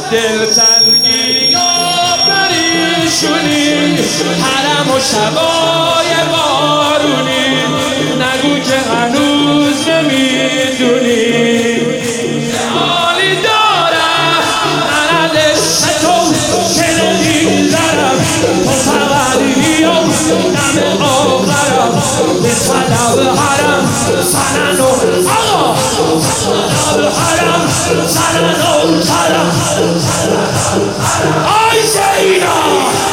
دلتنگی و پریشونی، حرم و شبای بارونی، نگو که هنوز نمیدونی حالی دارم من از عشق تو که نمیذارم، تو فقطی و دم آخرم به طلب حرم سنن و آقا طلب حرم سنن و حرم آی زینا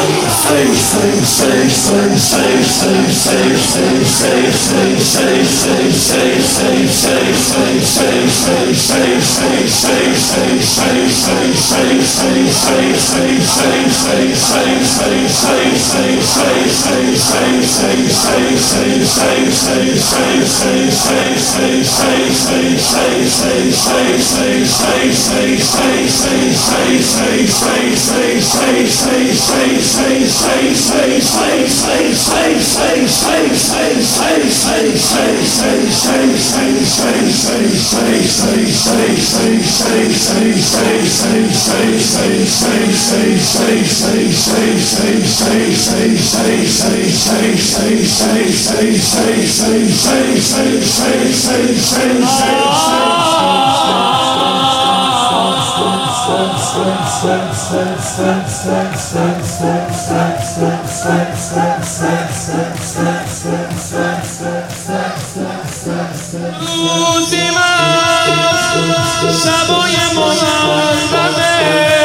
روزی من شبای منظمه،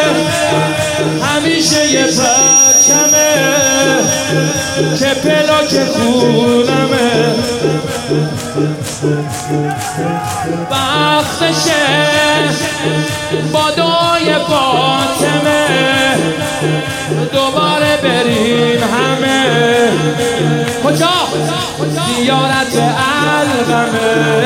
همیشه یه پرچمه که پلاک خونمه، وقتشه بادای فاطمه دوباره بریم همه. کجا؟ زیارت القمه،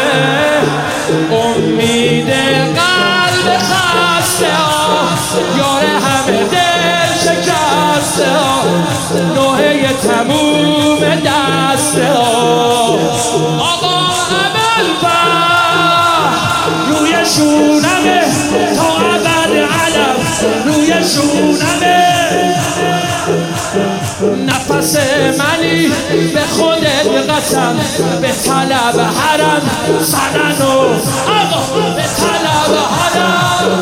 امید قلب خسته ها، یار همه دل شکسته ها، نوحه تموم دسته ها. آقا ابوالفضل روی شونمه تا ابد علم، روی شونمه نفس منی به خودت قسم، به طلب حرم سنن و آقا به طلب حرم.